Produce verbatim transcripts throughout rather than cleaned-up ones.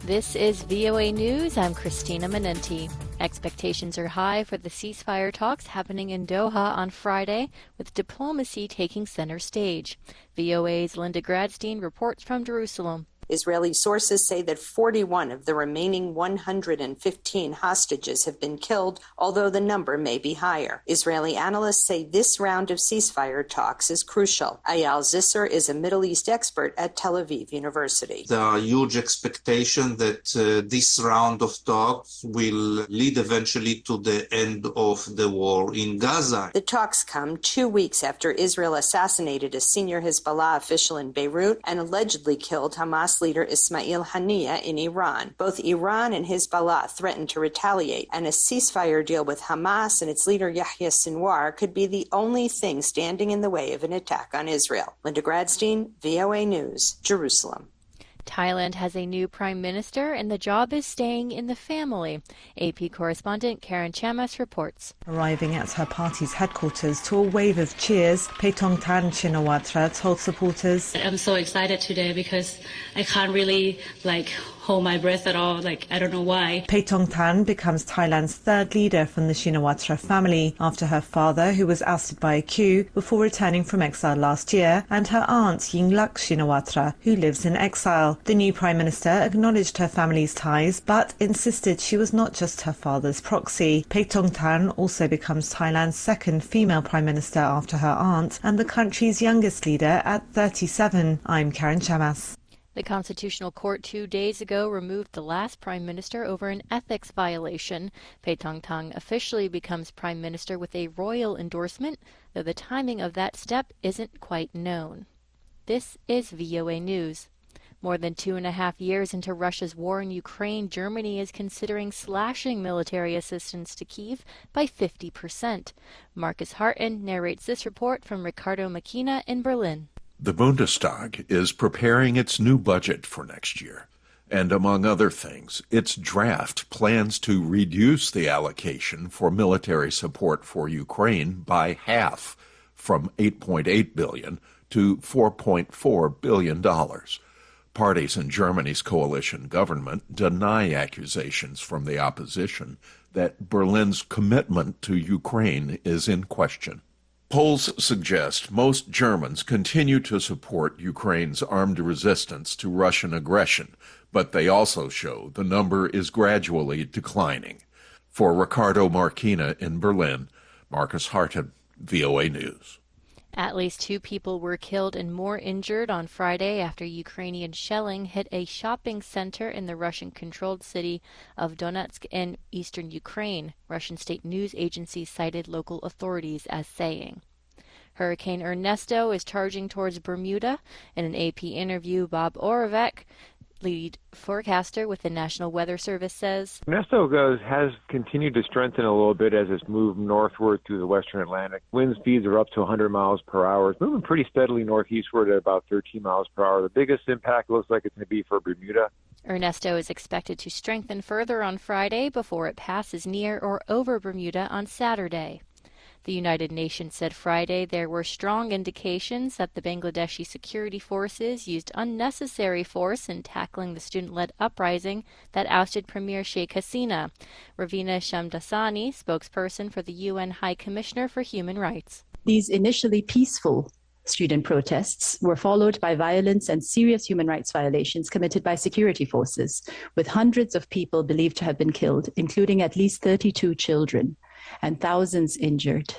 This is V O A News. I'm Christina Menenti. Expectations are high for the ceasefire talks happening in Doha on Friday, with diplomacy taking center stage. V O A's Linda Gradstein reports from Jerusalem. Israeli sources say that forty-one of the remaining one hundred fifteen hostages have been killed, although the number may be higher. Israeli analysts say this round of ceasefire talks is crucial. Eyal Zisser is a Middle East expert at Tel Aviv University. There are huge expectations that uh, this round of talks will lead eventually to the end of the war in Gaza. The talks come two weeks after Israel assassinated a senior Hezbollah official in Beirut and allegedly killed Hamas leader Ismail Haniyeh in Iran. Both Iran and Hezbollah threatened to retaliate, and a ceasefire deal with Hamas and its leader Yahya Sinwar could be the only thing standing in the way of an attack on Israel. Linda Gradstein, V O A News, Jerusalem. Thailand has a new prime minister, and the job is staying in the family. A P correspondent Karen Chamas reports. Arriving at her party's headquarters to a wave of cheers, Paetongtarn Shinawatra told supporters, I'm so excited today because I can't really, like, hold my breath at all. Like, I don't know why. Paetongtarn becomes Thailand's third leader from the Shinawatra family, after her father, who was ousted by a coup before returning from exile last year, and her aunt, Yingluck Shinawatra, who lives in exile. The new prime minister acknowledged her family's ties, but insisted she was not just her father's proxy. Paetongtarn also becomes Thailand's second female prime minister after her aunt, and the country's youngest leader at thirty-seven. I'm Karen Chamas. The Constitutional Court two days ago removed the last prime minister over an ethics violation. Paetongtarn officially becomes prime minister with a royal endorsement, though the timing of that step isn't quite known. This is V O A News. More than two and a half years into Russia's war in Ukraine, Germany is considering slashing military assistance to Kyiv by fifty percent. Marcus Harton narrates this report from Ricardo Makina in Berlin. The Bundestag is preparing its new budget for next year, and among other things, its draft plans to reduce the allocation for military support for Ukraine by half, from eight point eight billion dollars to four point four billion dollars. Parties in Germany's coalition government deny accusations from the opposition that Berlin's commitment to Ukraine is in question. Polls suggest most Germans continue to support Ukraine's armed resistance to Russian aggression, but they also show the number is gradually declining. For Ricardo Marquina in Berlin, Marcus Harton, V O A News. At least two people were killed and more injured on Friday after Ukrainian shelling hit a shopping center in the Russian-controlled city of Donetsk in eastern Ukraine, Russian state news agencies cited local authorities as saying. Hurricane Ernesto is charging towards Bermuda. In an A P interview, Bob Oravec, lead forecaster with the National Weather Service, says Ernesto goes, has continued to strengthen a little bit as it's moved northward through the western Atlantic. Wind speeds are up to one hundred miles per hour. It's moving pretty steadily northeastward at about thirteen miles per hour. The biggest impact looks like it's going to be for Bermuda. Ernesto is expected to strengthen further on Friday before it passes near or over Bermuda on Saturday. The United Nations said Friday there were strong indications that the Bangladeshi security forces used unnecessary force in tackling the student-led uprising that ousted Premier Sheikh Hasina. Ravina Shamdasani, spokesperson for the U N High Commissioner for Human Rights. These initially peaceful student protests were followed by violence and serious human rights violations committed by security forces, with hundreds of people believed to have been killed, including at least thirty-two children, and thousands injured.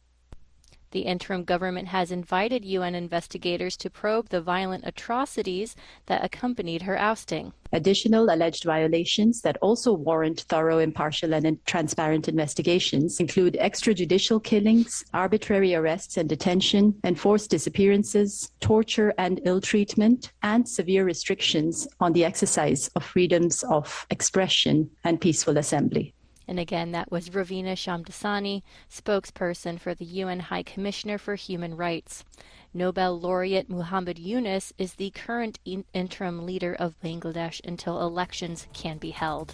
The interim government has invited U N investigators to probe the violent atrocities that accompanied her ousting. Additional alleged violations that also warrant thorough, impartial, and transparent investigations include extrajudicial killings, arbitrary arrests and detention, enforced disappearances, torture and ill treatment, and severe restrictions on the exercise of freedoms of expression and peaceful assembly. And again, that was Ravina Shamdasani, spokesperson for the U N High Commissioner for Human Rights. Nobel laureate Muhammad Yunus is the current in- interim leader of Bangladesh until elections can be held.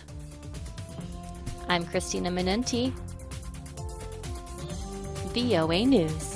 I'm Christina Menenti, V O A News.